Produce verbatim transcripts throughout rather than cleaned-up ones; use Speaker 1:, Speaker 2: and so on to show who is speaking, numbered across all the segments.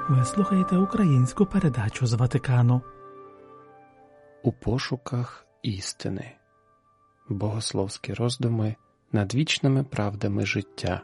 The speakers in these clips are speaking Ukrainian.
Speaker 1: Ви слухаєте українську передачу з Ватикану.
Speaker 2: У пошуках істини. Богословські роздуми над вічними правдами життя.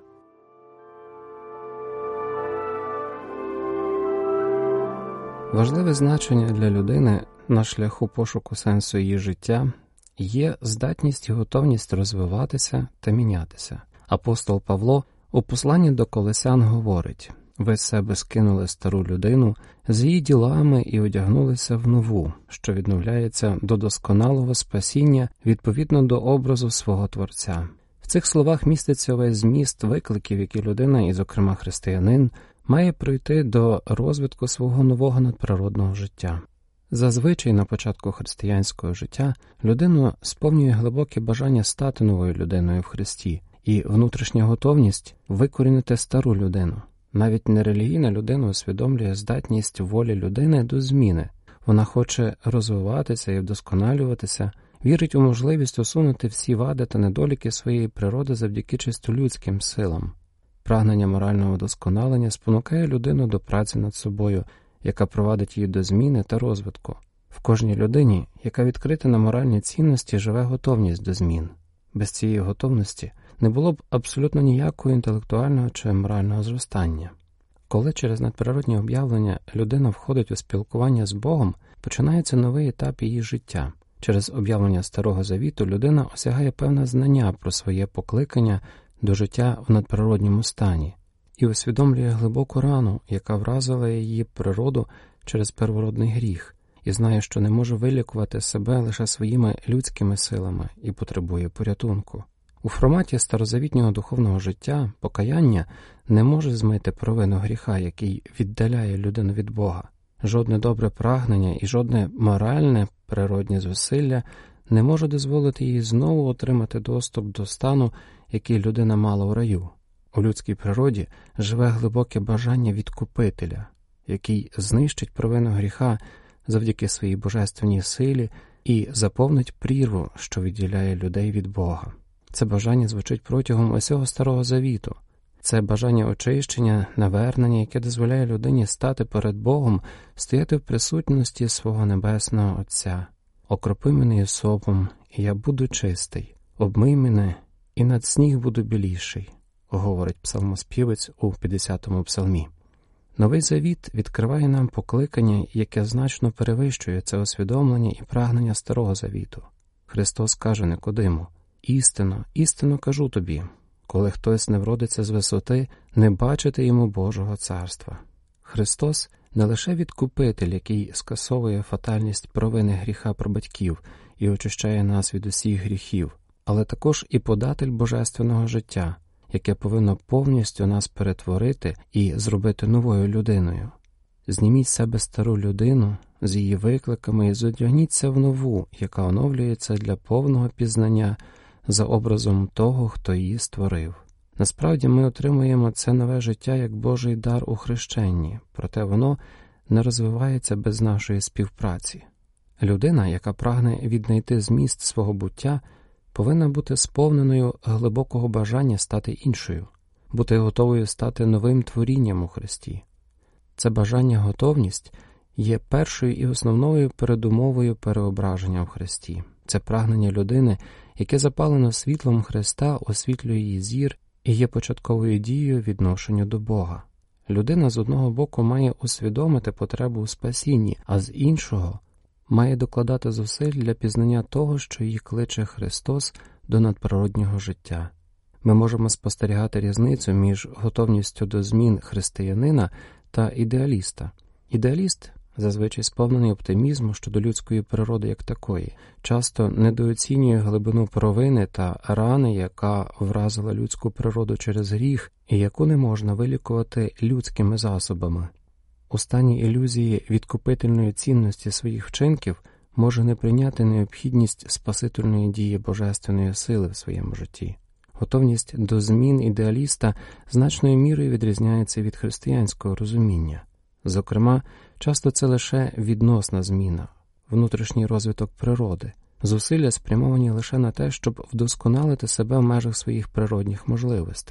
Speaker 2: Важливе значення для людини на шляху пошуку сенсу її життя є здатність і готовність розвиватися та мінятися. Апостол Павло у посланні до Колосян говорить: «Ви з себе скинули стару людину з її ділами і одягнулися в нову, що відновляється до досконалого спасіння відповідно до образу свого Творця». В цих словах міститься весь зміст викликів, які людина, і зокрема християнин, має пройти до розвитку свого нового надприродного життя. Зазвичай на початку християнського життя людину сповнює глибоке бажання стати новою людиною в Христі і внутрішня готовність викорінити стару людину. Навіть нерелігійна людина усвідомлює здатність волі людини до зміни. Вона хоче розвиватися і вдосконалюватися, вірить у можливість усунути всі вади та недоліки своєї природи завдяки чисто людським силам. Прагнення морального вдосконалення спонукає людину до праці над собою, яка провадить її до зміни та розвитку. В кожній людині, яка відкрита на моральні цінності, живе готовність до змін. Без цієї готовності не було б абсолютно ніякого інтелектуального чи морального зростання. Коли через надприродні об'явлення людина входить у спілкування з Богом, починається новий етап її життя. Через об'явлення Старого Завіту людина осягає певне знання про своє покликання до життя в надприродньому стані і усвідомлює глибоку рану, яка вразила її природу через первородний гріх, і знає, що не може вилікувати себе лише своїми людськими силами і потребує порятунку. У форматі старозавітнього духовного життя покаяння не може змити провину гріха, який віддаляє людину від Бога. Жодне добре прагнення і жодне моральне природнє зусилля не може дозволити їй знову отримати доступ до стану, який людина мала у раю. У людській природі живе глибоке бажання відкупителя, який знищить провину гріха завдяки своїй божественній силі і заповнить прірву, що відділяє людей від Бога. Це бажання звучить протягом усього Старого Завіту. Це бажання очищення, навернення, яке дозволяє людині стати перед Богом, стояти в присутності свого Небесного Отця. «Окропи мене ісопом, і я буду чистий. Обмий мене, і над сніг буду біліший», говорить псалмоспівець у п'ятдесятому псалмі. Новий Завіт відкриває нам покликання, яке значно перевищує це усвідомлення і прагнення Старого Завіту. Христос каже Никодиму: «Істинно, істинно кажу тобі, коли хтось не вродиться з висоти, не бачити йому Божого царства». Христос не лише відкупитель, який скасовує фатальність провини гріха прабатьків і очищає нас від усіх гріхів, але також і податель божественного життя, яке повинно повністю нас перетворити і зробити новою людиною. Зніміть з себе стару людину з її викликами і зодягніться в нову, яка оновлюється для повного пізнання за образом того, хто її створив. Насправді ми отримуємо це нове життя як Божий дар у хрещенні, проте воно не розвивається без нашої співпраці. Людина, яка прагне віднайти зміст свого буття, повинна бути сповненою глибокого бажання стати іншою, бути готовою стати новим творінням у Христі. Це бажання-готовність є першою і основною передумовою переображення в Христі. Це прагнення людини, яке запалено світлом Христа, освітлює її зір і є початковою дією відношенню до Бога. Людина з одного боку має усвідомити потребу у спасінні, а з іншого має докладати зусиль для пізнання того, що її кличе Христос до надприроднього життя. Ми можемо спостерігати різницю між готовністю до змін християнина та ідеаліста. Ідеаліст зазвичай сповнений оптимізму щодо людської природи як такої, часто недооцінює глибину провини та рани, яка вразила людську природу через гріх і яку не можна вилікувати людськими засобами. У стані ілюзії відкупительної цінності своїх вчинків може не прийняти необхідність спасительної дії божественної сили в своєму житті. Готовність до змін ідеаліста значною мірою відрізняється від християнського розуміння. Зокрема, часто це лише відносна зміна, внутрішній розвиток природи, зусилля спрямовані лише на те, щоб вдосконалити себе в межах своїх природних можливостей.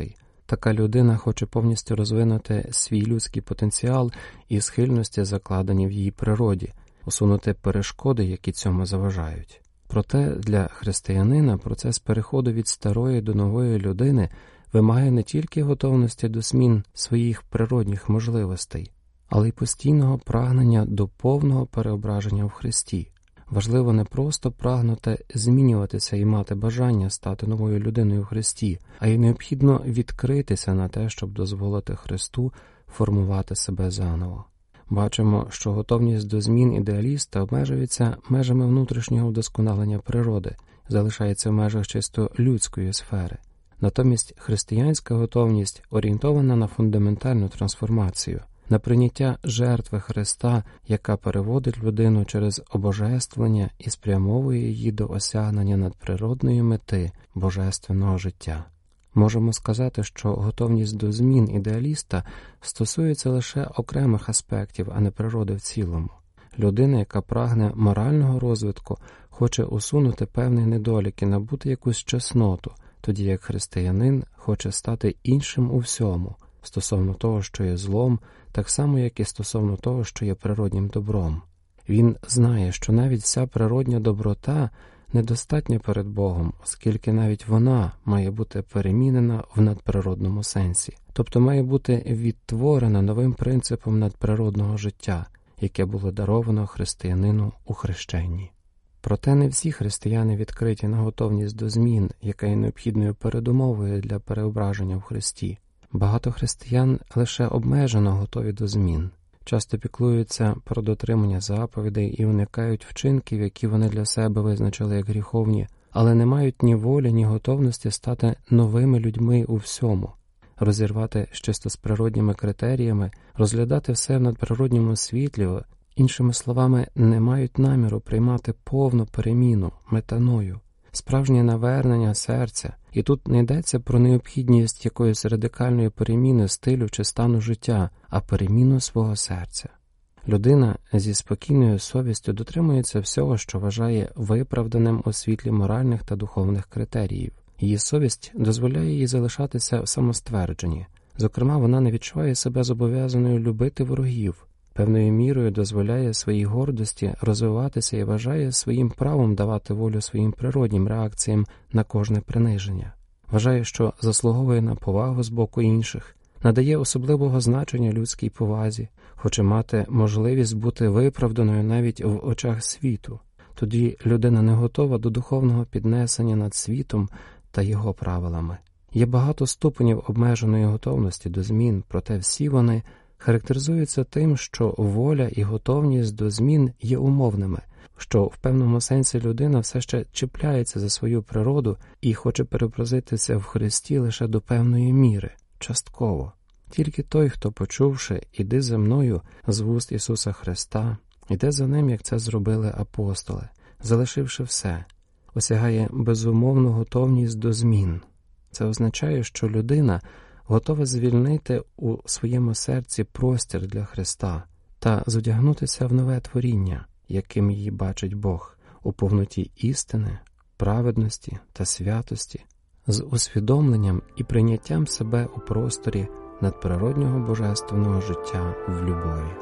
Speaker 2: Така людина хоче повністю розвинути свій людський потенціал і схильності, закладені в її природі, усунути перешкоди, які цьому заважають. Проте для християнина процес переходу від старої до нової людини вимагає не тільки готовності до змін своїх природних можливостей, але й постійного прагнення до повного переображення в Христі. Важливо не просто прагнути змінюватися і мати бажання стати новою людиною в Христі, а й необхідно відкритися на те, щоб дозволити Христу формувати себе заново. Бачимо, що готовність до змін ідеаліста обмежується межами внутрішнього вдосконалення природи, залишається в межах чисто людської сфери. Натомість християнська готовність орієнтована на фундаментальну трансформацію, на прийняття жертви Христа, яка переводить людину через обожествлення і спрямовує її до осягнення надприродної мети божественного життя. Можемо сказати, що готовність до змін ідеаліста стосується лише окремих аспектів, а не природи в цілому. Людина, яка прагне морального розвитку, хоче усунути певні недоліки, набути якусь чесноту, тоді як християнин хоче стати іншим у всьому, стосовно того, що є злом, так само, як і стосовно того, що є природнім добром. Він знає, що навіть вся природня доброта недостатня перед Богом, оскільки навіть вона має бути перемінена в надприродному сенсі, тобто має бути відтворена новим принципом надприродного життя, яке було даровано християнину у хрещенні. Проте не всі християни відкриті на готовність до змін, яка є необхідною передумовою для переображення в Христі. Багато християн лише обмежено готові до змін. Часто піклуються про дотримання заповідей і уникають вчинків, які вони для себе визначили як гріховні, але не мають ні волі, ні готовності стати новими людьми у всьому, розірвати з чисто з природніми критеріями, розглядати все в надприродньому світлі, іншими словами, не мають наміру приймати повну переміну, метаною, справжнє навернення серця. І тут не йдеться про необхідність якоїсь радикальної переміни стилю чи стану життя, а переміну свого серця. Людина зі спокійною совістю дотримується всього, що вважає виправданим у світлі моральних та духовних критеріїв. Її совість дозволяє їй залишатися в самоствердженні. Зокрема, вона не відчуває себе зобов'язаною любити ворогів, певною мірою дозволяє своїй гордості розвиватися і вважає своїм правом давати волю своїм природнім реакціям на кожне приниження. Вважає, що заслуговує на повагу з боку інших, надає особливого значення людській повазі, хоче мати можливість бути виправданою навіть в очах світу. Тоді людина не готова до духовного піднесення над світом та його правилами. Є багато ступенів обмеженої готовності до змін, проте всі вони характеризуються тим, що воля і готовність до змін є умовними, що в певному сенсі людина все ще чіпляється за свою природу і хоче переобразитися в Христі лише до певної міри, частково. Тільки той, хто, почувши «Іди за мною» з вуст Ісуса Христа, іде за ним, як це зробили апостоли, залишивши все, осягає безумовну готовність до змін. Це означає, що людина готова звільнити у своєму серці простір для Христа та зодягнутися в нове творіння, яким її бачить Бог, у повноті істини, праведності та святості, з усвідомленням і прийняттям себе у просторі надприроднього божественного життя в любові.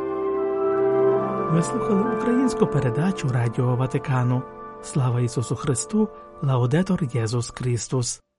Speaker 1: Ви слухали українську передачу Радіо Ватикану. Слава Ісусу Христу! Лаудетор Єсус Христос!